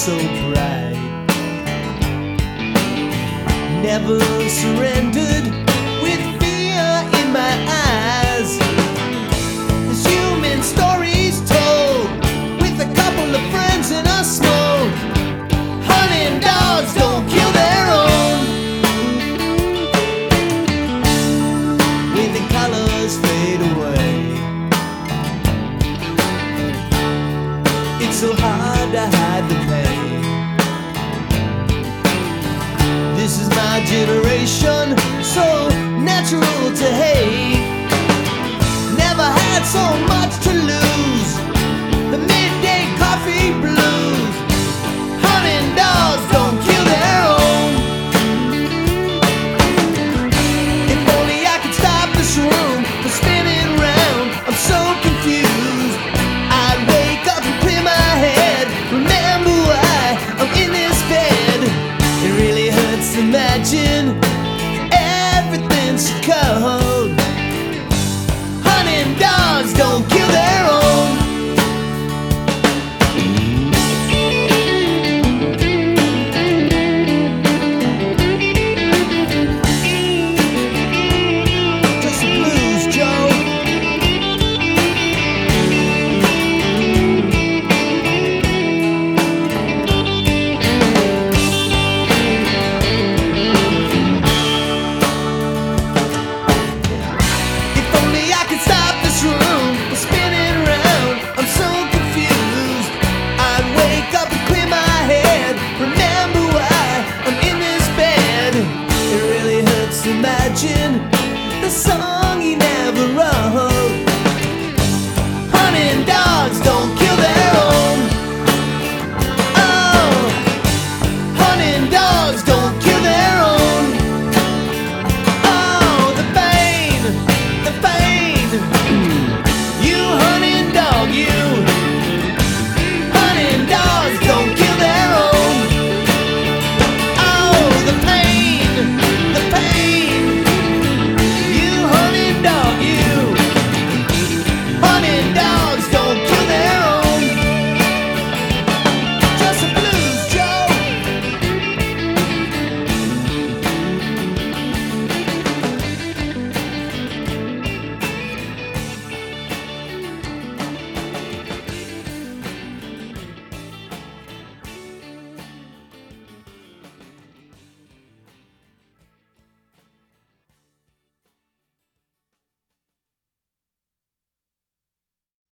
so bright. Never surrendered with fear in my eyes. There's human stories told with a couple of friends and a smoke. Hunting dogs don't kill their own. When the colors fade away, it's so hard to hide the pain. This is my generation, so natural to hate. Never had so much to lose. The midday coffee blues. Hunting dogs don't kill their own. If only I could stop this room from spinning round. I'm so confused. I'd wake up and clear my head. Remember why I'm in this bed. It really hurts to imagine everything's so cold. Hunting dogs don't